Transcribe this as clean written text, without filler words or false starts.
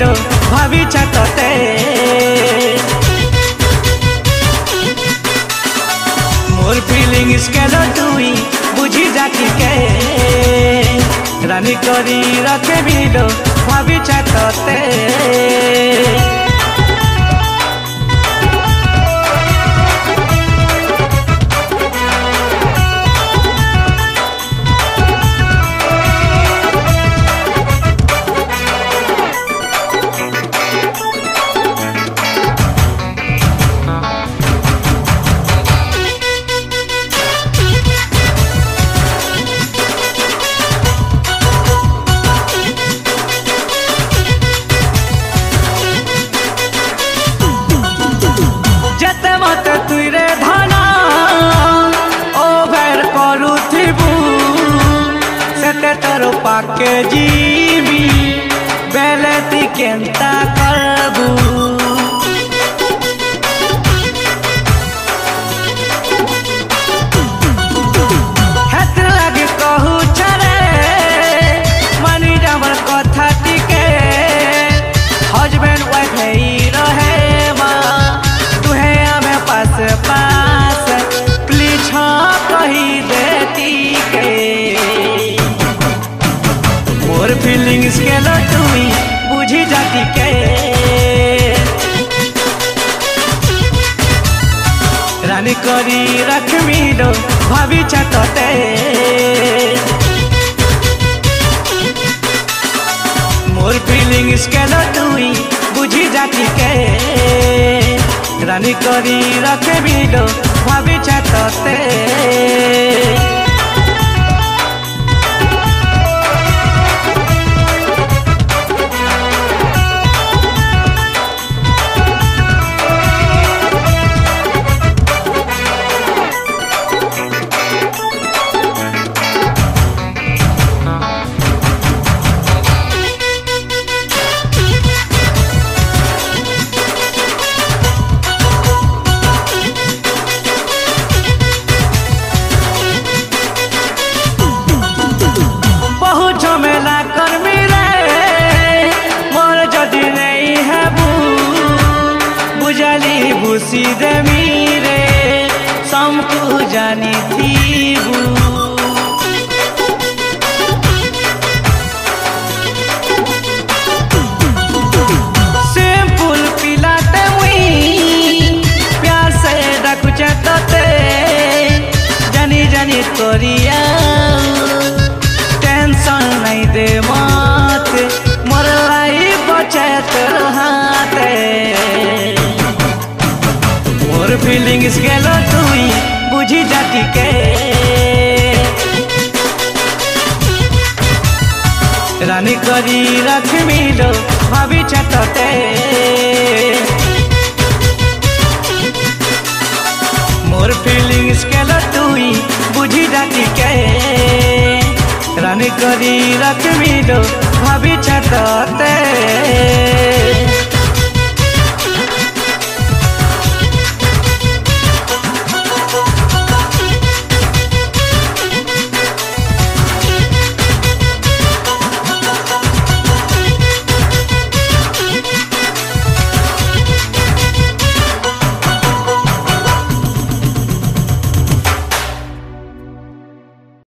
रखमिलो भाभी छाते मोर फीलिंग्स के तुई बुझी जाती के रानी करी रखमिलो भाभी छाते तरो पाके जीवी बेलेती केंता करबू हाथ लगे कहू छरे मानी जामर कथा टिके हस्बैंड वाइफ है रहे माँ तुहे हमें पास पास प्लीज कही देती के मोर फीलिंग्स के तुई बुझी जाती के रानी करी रखमिलो भाभी छाते मोर फीलिंग्स के तुई बुझी जाती के रानी करी रखमिलो भाभी छाते झमेला कर मिले मोर जदि नहीं है बुझली भूसी दे मीरे समकु जानी थी सिंपल पिलाते मुई प्यार से रखु चाहते जानी जानी तोरिया टेंशन नहीं दे मत मोर लाइफ बचत रहते मोर फीलिंग्स गेल तुई बुझी जाती के रानी करी रखमिलो भाभी छाते मोर फीलिंग्स गेल तुई बुझी जाती के रानी करी रखमिलो भाभी छाते।